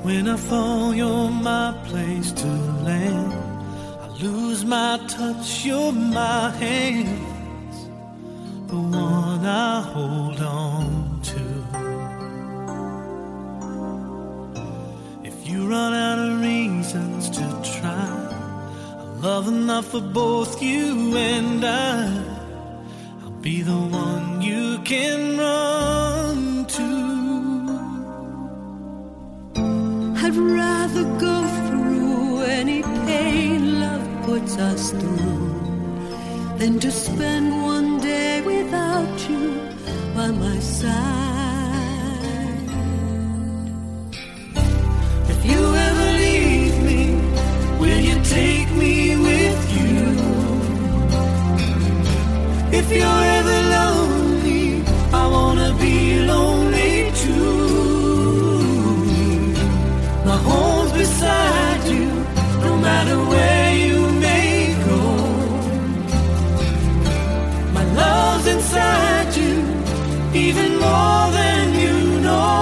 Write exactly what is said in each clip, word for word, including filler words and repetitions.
When I fall, you're my place to land. I lose my touch, you're my hands, the one I hold on to. If you run out of reasons to try, I'll love enough for both you and I. I'll be the one you can run to. I'd rather go through any pain love puts us through than to spend one day without you by my side. If you ever leave me, will you take me with you? If you're ever lonely, I wanna be lonely too. My home's beside you, no matter where you may go. My love's inside you, even more than you know.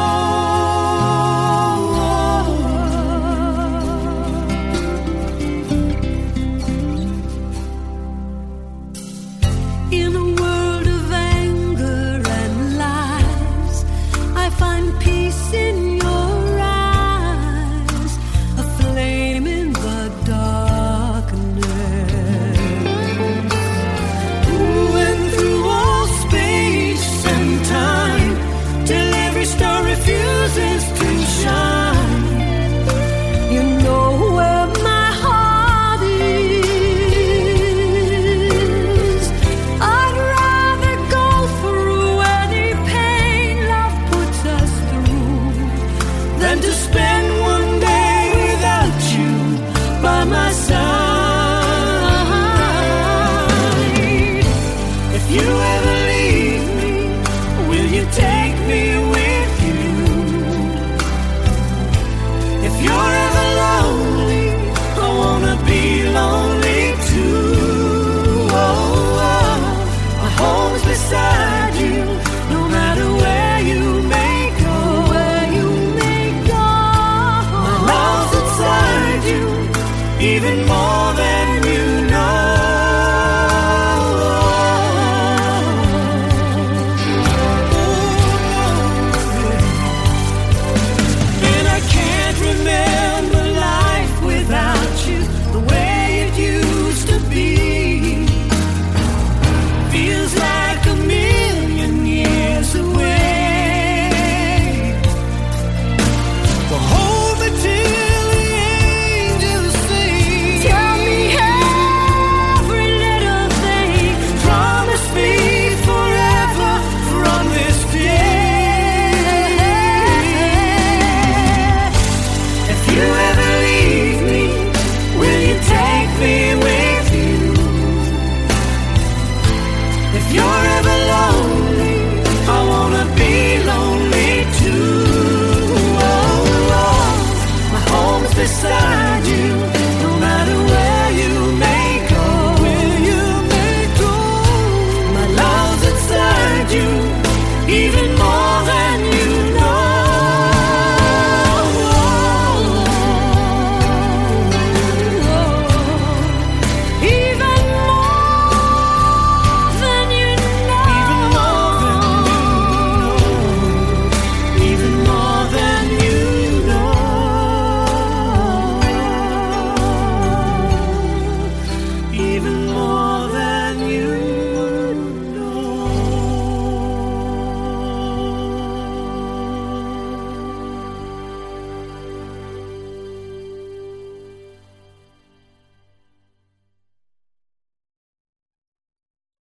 In a world of anger and lies, I find peace in your eyes, a flame in the darkness. Ooh, and through all space and time, till every star refuses to shine, You know where my heart is. I'd rather go through any pain love puts us through than to spend one day without you by my side. If you ever leave me, will you take me with you? If you're ever lonely, I wanna be lonely too. Oh, oh, my home's beside you, no matter where you may go. where you may go. My love's inside you, even more